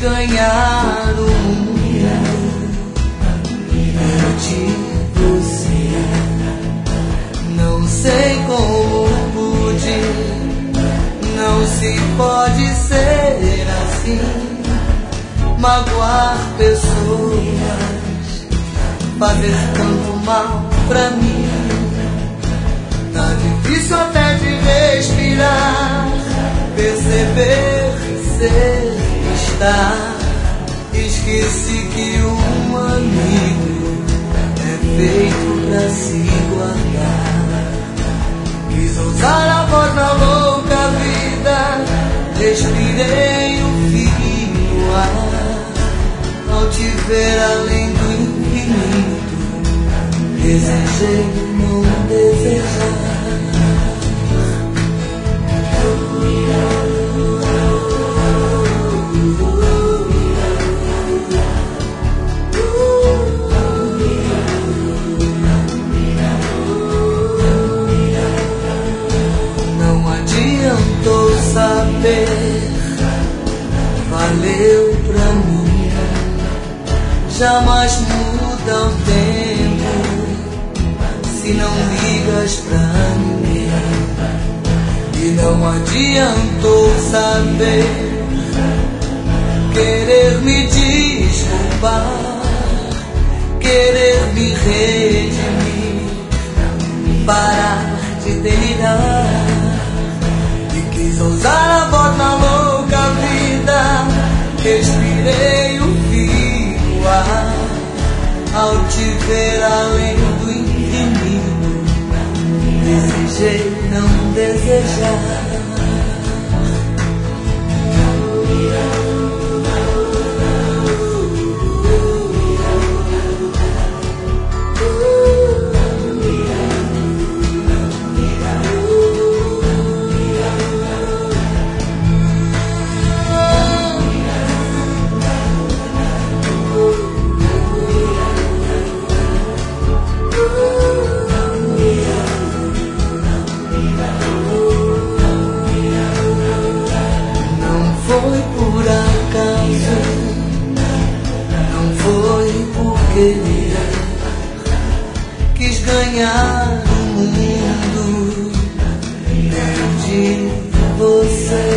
ganhar o mundo. Perdi você, não sei como pude. Não se pode ser assim, magoar pessoas, fazer tanto mal pra mim. Tá difícil até de respirar, perceber, ser, estar. Esqueci que um amigo é feito pra se guardar. Quis ousar a voz na louca vida, respirei o fim no ar. Ao te ver além do infinito, desejei não desejar. Adiantou saber, valeu pra mim. Jamais muda o tempo se não ligas pra mim. E não adiantou saber, querer me desculpar, querer me redimir, parar de delirar. Quis ousar a voz na louca vida, respirei o fim no ar. Ao te ver além do infinito, desejei não desejar. Foi por acaso, não foi por querer. Quis ganhar o mundo, perdi você.